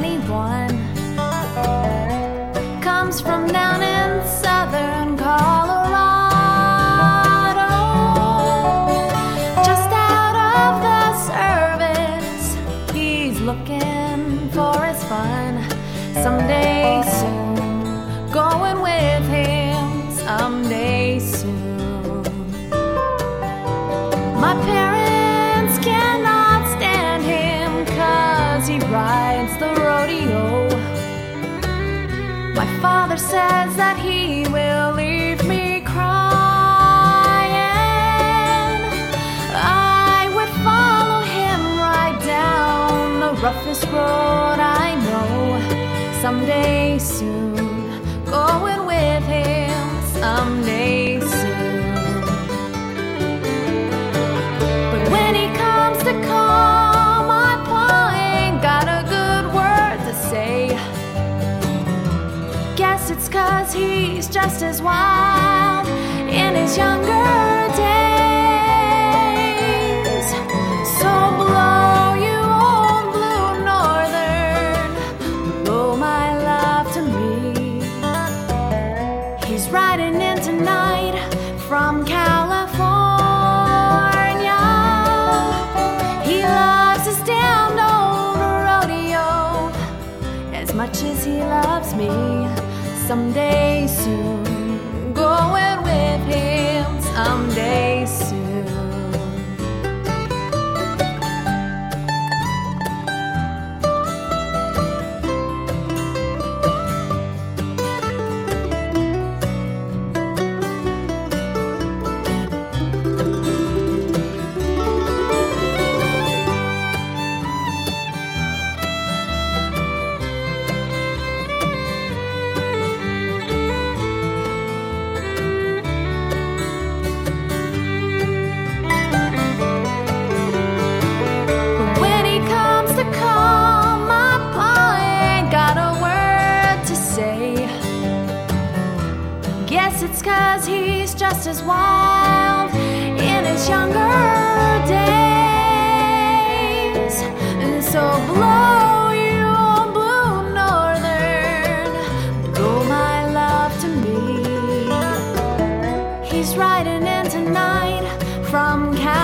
21. Comes from down in southern Colorado, just out of the service. He's looking for his fun someday soon, going with him someday soon. My parents cannot stand him 'cause he rides the rodeo. My father says that he will leave me crying. I would follow him right down the roughest road I know someday soon, going with him someday soon. But when he comes to call, my pa ain't got a good word to say. Guess it's 'cause he's just as wild in his younger days. So blow, you old blue northern, blow my love to me. He's riding in tonight from California. He loves his damned old rodeo as much as he loves me. Someday soon, going with him someday soon. Guess it's 'cause he's just as wild in his younger days. And so blow, you old blue northern, blow my love to me. He's riding in tonight from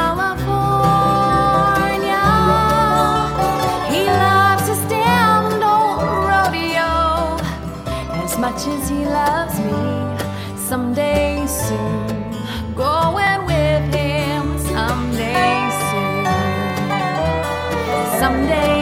California. He loves his damned old rodeo as much as he loves me. Someday soon, going with him someday soon. Someday